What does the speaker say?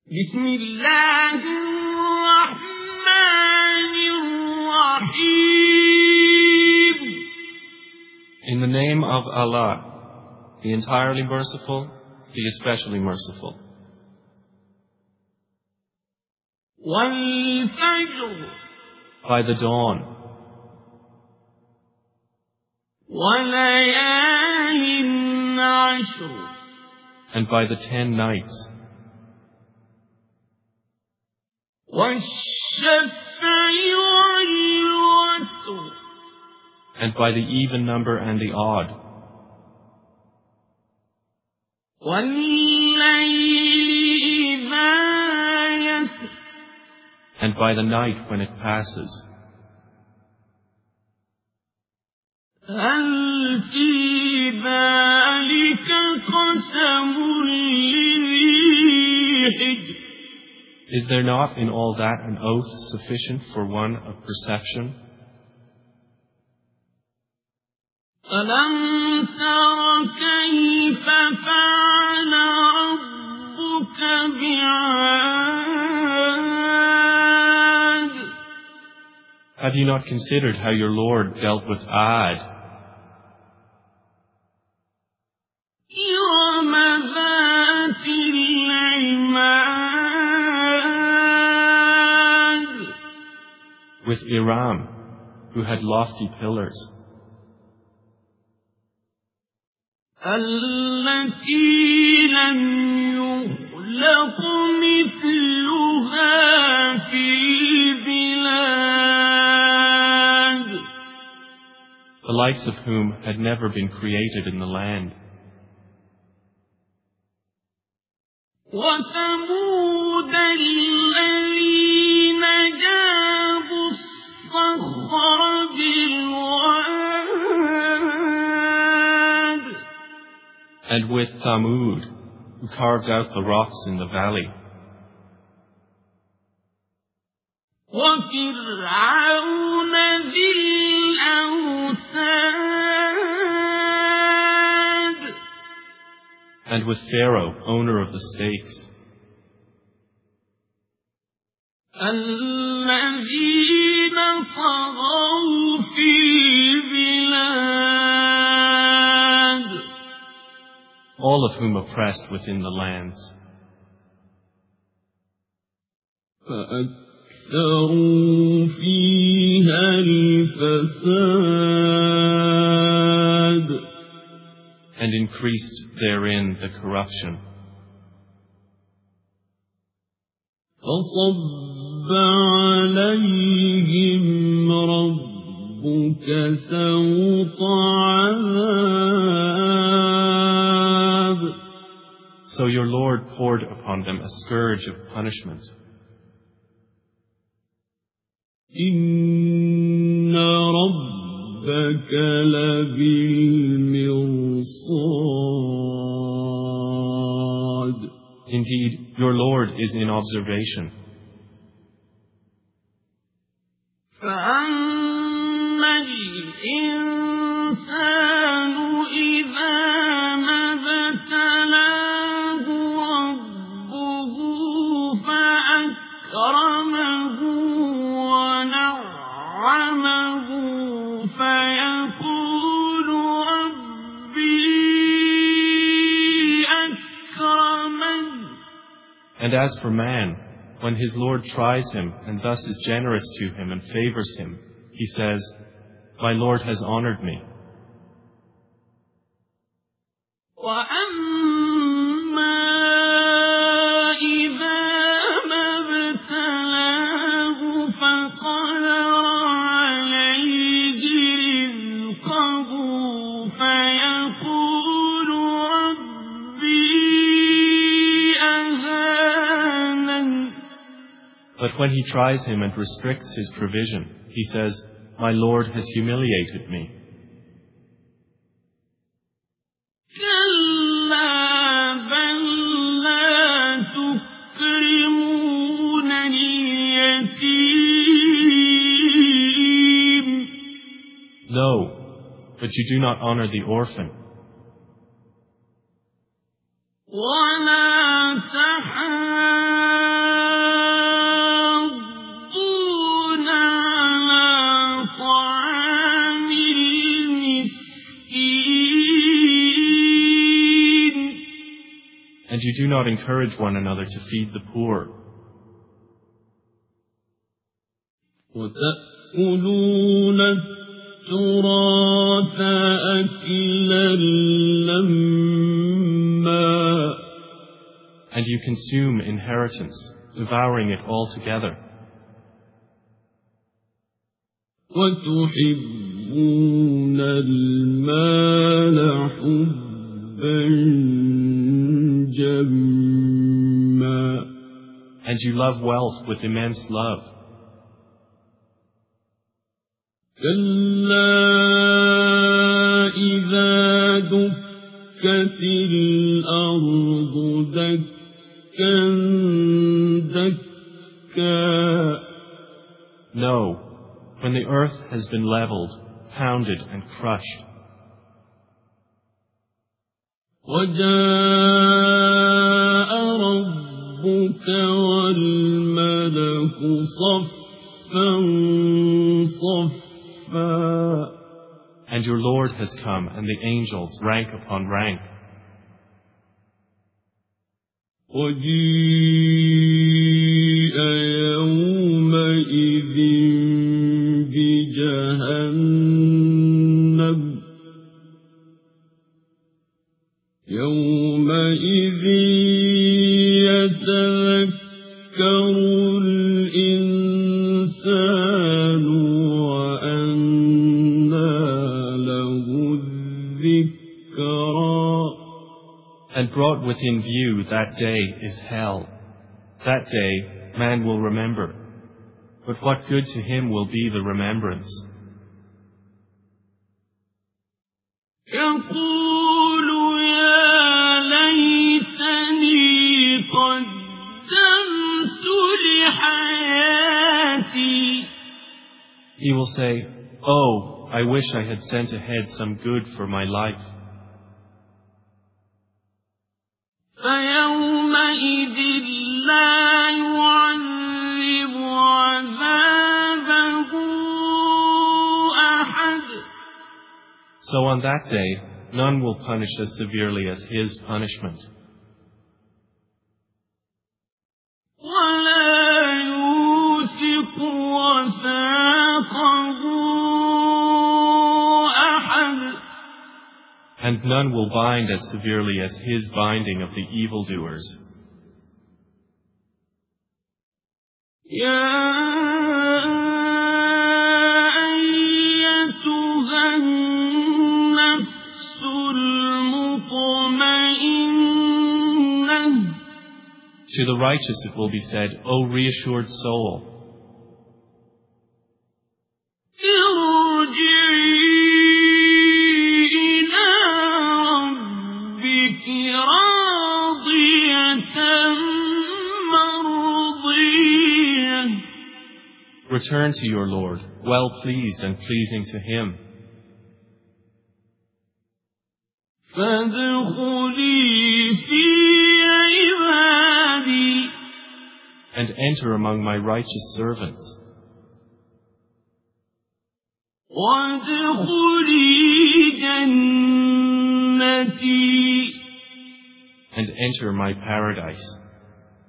بسم الله الرحمن الرحيم. In the name of Allah, the entirely merciful, the especially merciful. والفجر By the dawn, وليال عشر and by the 10 nights, والشفع والوتر and by the even number and the odd, والليل إذا يسر and by the night when it passes. هل في ذلك قسم لذي حجر. Is there not in all that an oath sufficient for one of perception? ألم تر كيف فعل ربك بعاد. Have you not considered how your Lord dealt with Ad, إرم ذات العماد. with Iram, who had lofty pillars, التي لم يخلق مثلها في البلاد. the likes of whom had never been created in the land. وثمود الذين جابوا الصخر بالواد. And with Thamud, who carved out the rocks in the valley. وفرعون ذي الأوتاد. And with Pharaoh, owner of the stakes. الذين طغوا في البلاد. All of whom oppressed within the lands. فأكثروا فيها الفساد. And increased therein the corruption. فصب عليهم ربك سوط عذاب. So your Lord poured upon them a scourge of punishment. إن ربك لبالمرصاد. Indeed, your Lord is in observation. فأما الإنسان إذا ما ابتلاه ربه فأكرمه ونعمه فيقول ربي أكرمن. And as for man, when his Lord tries him and thus is generous to him and favors him, he says, "My Lord has honored me." وأما إذا ما ابتلاه فقدر عليه رزقه فيقول ربي أهانن. But when he tries him and restricts his provision, he says, "My Lord has humiliated me." كلا بل لا تكرمون اليتيم. No, but you do not honor the orphan. ولا تحاضون do not encourage one another to feed the poor. وَتَأْكُلُونَ التُّرَاثَ أَكْلًا لَمًّا And you consume inheritance, devouring it altogether. وَتُحِبُّونَ الْمَالَ حُبًّا جَمًّا And you love wealth with immense love. كَلَّا إِذَا دُكَّتِ الْأَرْضُ دَكًّا دَكًّا No, when the earth has been leveled, pounded and crushed. وَجَاءَ رَبُّكَ وَالْمَلَكُ صَفًّا صَفًّا And your Lord has come, and the angels rank upon rank. وَجِيءَ يَوْمَئِذٍ بِجَهَنَّمَ يَوْمَئِذٍ يَتَذَكَّرُ الْإِنسَانُ وَأَنَّىٰ لَهُ الذِّكْرَىٰ And brought within view that day is hell. That day man will remember. But what good to him will be the remembrance? يَقُولُ يَا لَيْتَنِي قَدَّمْتُ لِحَيَاتِي He will say, "Oh, I wish I had sent ahead some good for my life." فَيَوْمَئِذٍ لَّا يُعَذِّبُ عَذَابَهُ أَحَدٌ So on that day, none will punish as severely as his punishment. وَلَا يُوثِقُ وَثَاقَهُ أَحَدٌ And none will bind as severely as his binding of the evildoers. يَا أَيَّتُهَا النَّفْسُ الْمُطْمَئِنَّةُ To the righteous it will be said, "O reassured soul, ارْجِعِي إِلَىٰ رَبِّكِ رَاضِيَةً مَّرْضِيَّةً return to your Lord, well pleased and pleasing to him, فَادْخُلِي فِي عِبَادِي and enter among my righteous servants, وَادْخُلِي جَنَّتِي and enter my paradise."